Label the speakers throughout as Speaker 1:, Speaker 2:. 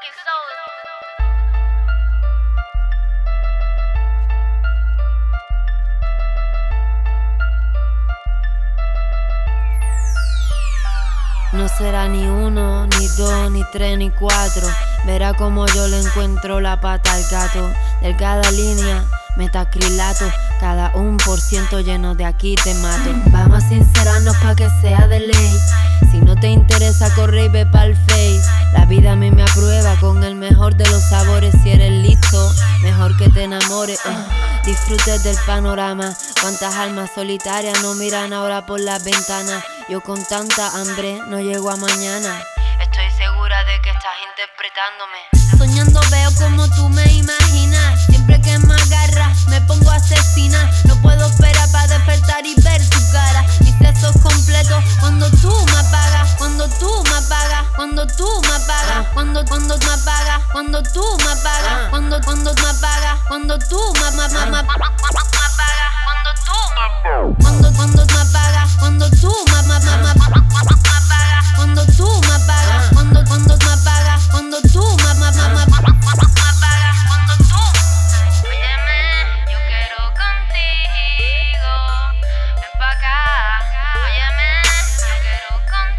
Speaker 1: No será ni uno, ni dos, ni tres, ni cuatro. Verá como yo le encuentro la pata al gato. Delgada línea, metacrilato. Cada 1% lleno de aquí te mato. Vamos a sincerarnos pa' que sea de ley. Si no te interesa, corre y ve pa'l face. La vida a mí me aprueba con el mejor de los sabores. Si eres listo, mejor que te enamores. Disfrutes del panorama. Cuántas almas solitarias no miran ahora por las ventanas. Yo con tanta hambre no llego a mañana. Estoy segura de que estás interpretándome. Soñando veo como tú me imaginas. Siempre que me agarras me pongo asesina. No puedo esperar para despertar y ver tu cara. Mis sesos completos cuando tú me apagas. Cuando tú me apagas. Cuando tú me apagas. Cuando me apagas. Cuando tú me apagas. Cuando me apagas. Cuando tú me apagas. Cuando tú me apagas. Cuando tú me apagas. Cuando tú me apagas. Cuando tú me apagas. Cuando tú me apagas. Cuando tú. Óyeme, yo quiero contigo. Ven pa' acá. Óyeme, yo quiero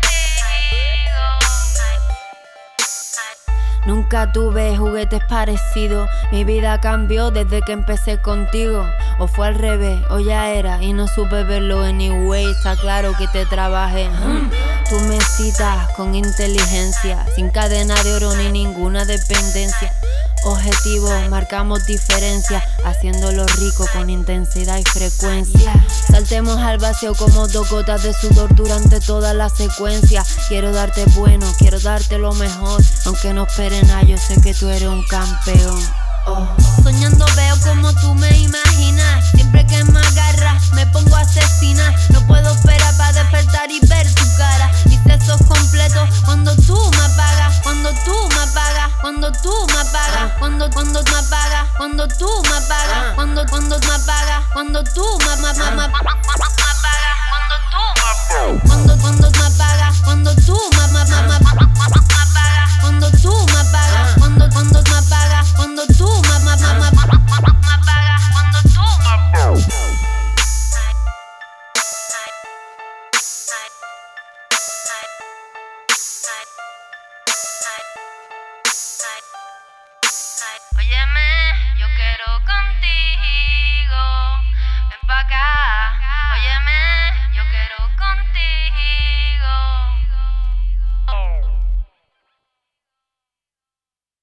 Speaker 1: contigo. Nunca tuve juguetes parecidos. Mi vida cambió desde que empecé contigo. O fue al revés, o ya era y no supe verlo anyway. Está claro que te trabajé. Tú me citas con inteligencia, sin cadena de oro ni ninguna dependencia. Objetivos, marcamos diferencias, haciéndolo rico con intensidad y frecuencia. Saltemos al vacío como dos gotas de sudor durante toda la secuencia. Quiero darte bueno, quiero darte lo mejor. Aunque no espere nada, yo sé que tú eres un campeón. Soñando veo como tú me imaginas. Siempre que me agarras me pongo asesina. No puedo esperar para despertar y ver tu cara. Mis sesos completos cuando tú me apagas. Cuando tú me apagas. Cuando tú me apagas. Cuando me apagas. Cuando tú me apagas. Cuando me apagas. Cuando tú me apagas. Cuando tú me apagas. Cuando me apagas. Cuando tú me apagas. Cuando tú me apagas. Cuando me apagas. Cuando tú me apagas. Cuando tú me apagas. Óyeme, yo quiero contigo. Ven pa' acá. Óyeme.